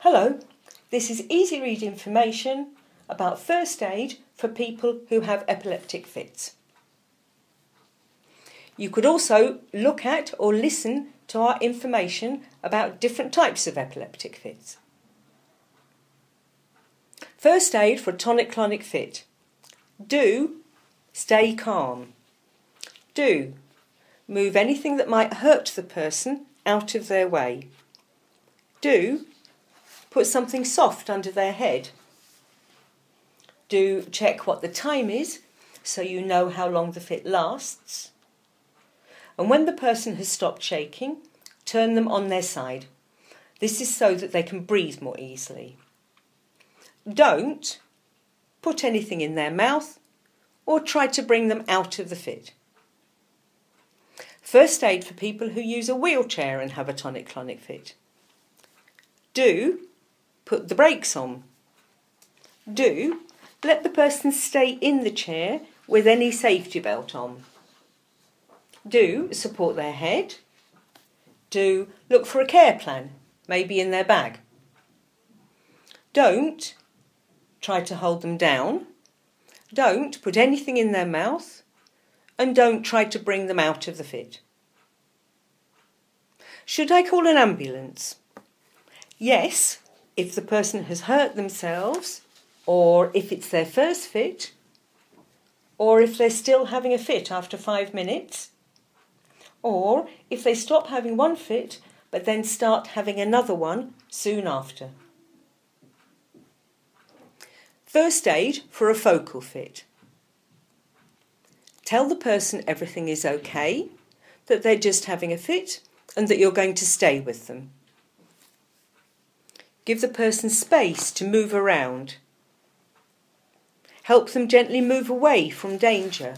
Hello, this is easy read information about first aid for people who have epileptic fits. You could also look at or listen to our information about different types of epileptic fits. First aid for a tonic-clonic fit. Do stay calm. Do move anything that might hurt the person out of their way. Do put something soft under their head. Do check what the time is so you know how long the fit lasts. And when the person has stopped shaking, turn them on their side. This is so that they can breathe more easily. Don't put anything in their mouth or try to bring them out of the fit. First aid for people who use a wheelchair and have a tonic-clonic fit. Do put the brakes on. Do let the person stay in the chair with any safety belt on. Do support their head. Do look for a care plan, maybe in their bag. Don't try to hold them down. Don't put anything in their mouth. And don't try to bring them out of the fit. Should I call an ambulance? Yes, if the person has hurt themselves, or if it's their first fit, or if they're still having a fit after 5 minutes, or if they stop having one fit but then start having another one soon after. First aid for a focal fit. Tell the person everything is okay, that they're just having a fit and that you're going to stay with them. Give the person space to move around. Help them gently move away from danger.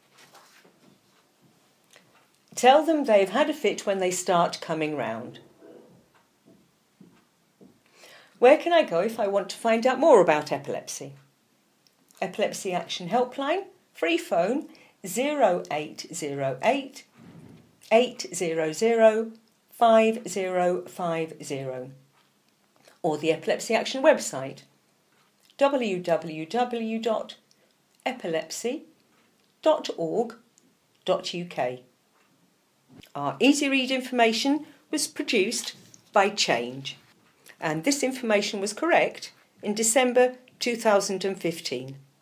Tell them they've had a fit when they start coming round. Where can I go if I want to find out more about epilepsy? Epilepsy Action Helpline, free phone 0808 800 5050, or the Epilepsy Action website www.epilepsy.org.uk. Our easy read information was produced by Change, and this information was correct in December 2015.